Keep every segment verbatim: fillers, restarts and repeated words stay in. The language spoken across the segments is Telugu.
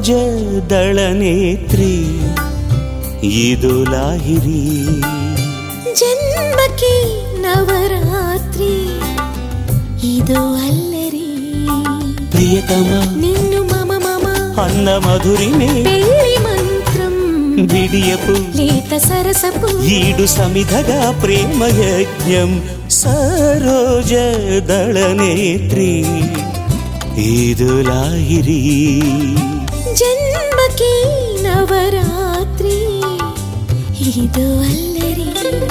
సరోజదళనేత్రి ఇదో లాహిరి జన్మకి నవరాత్రి ఇదో అల్లరి ప్రియతమా నిన్ను మమ మమ అన్న మధురిమే పెళ్లి మంత్రం విడియపు లేత సరసపు ఈడు సమిధగా ప్రేమ యజ్ఞం సరోజదళనేత్రి ఇదో లాహిరి జన్మకి నవరాత్రి ఇదో అల్లరి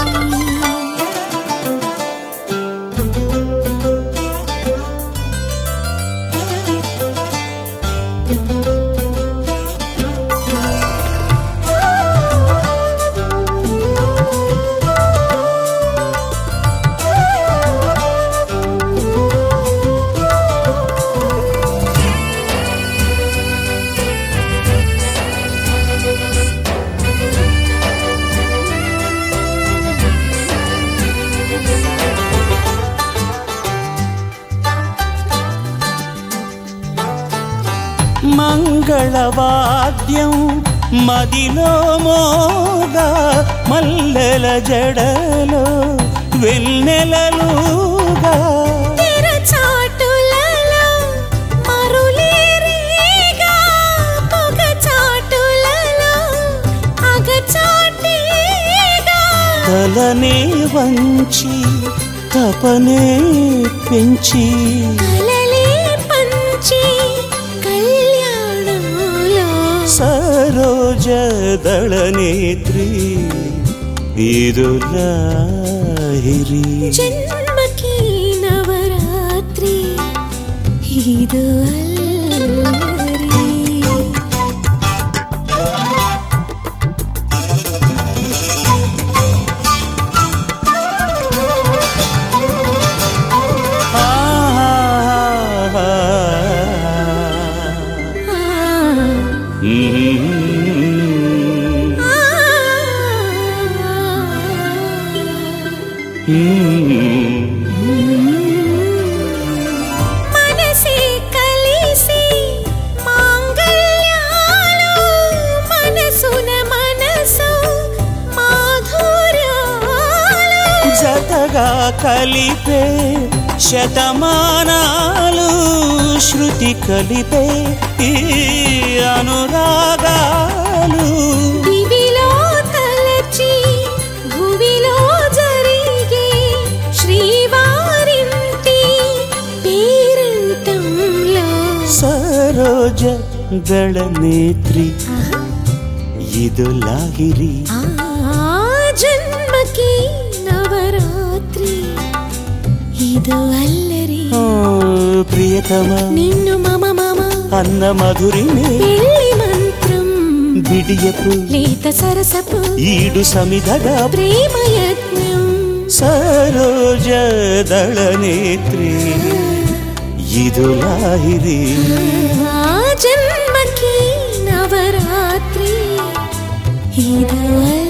మంగళవాద్యం మదిలో మోగా మల్లెల జడలో వెన్నెలలుగా తెరచాటులలో మరులేరీగా పొగచాటులలో అగచాటిగా తలనే వంచి తపనే పెంచి కలలే పంచి కళ్యాణంలో సరోజదళనేత్రి ఇదో లాహిరి జన్మకి నవరాత్రి ఇదో అల్లరి మనసే కలిసి మాంగళ్యాలు మనసున మనసు మాధుర్యాలు జతగా కలిపే శతమానాలు శృతి కలిపే ఈ అనురాగాలు దివిలో తలచి భువిలో జరిగే శ్రీవారింటి పేరంటంలో సరోజదళనేత్రి ఇదో లాహిరి ఆ జన్మకి నవరాత్రి ఇదో అల్లరి ఓ ప్రియతమా నిన్ను మమ మమ అన్న మధురిమే పెళ్లి మంత్రం విడియపు లేత సరసపు ఈడు సమిధగా ప్రేమ యజ్ఞం సరోజదళనేత్రి ఇదో లాహిరి ఆ జన్మకి నవరాత్రి ఇదో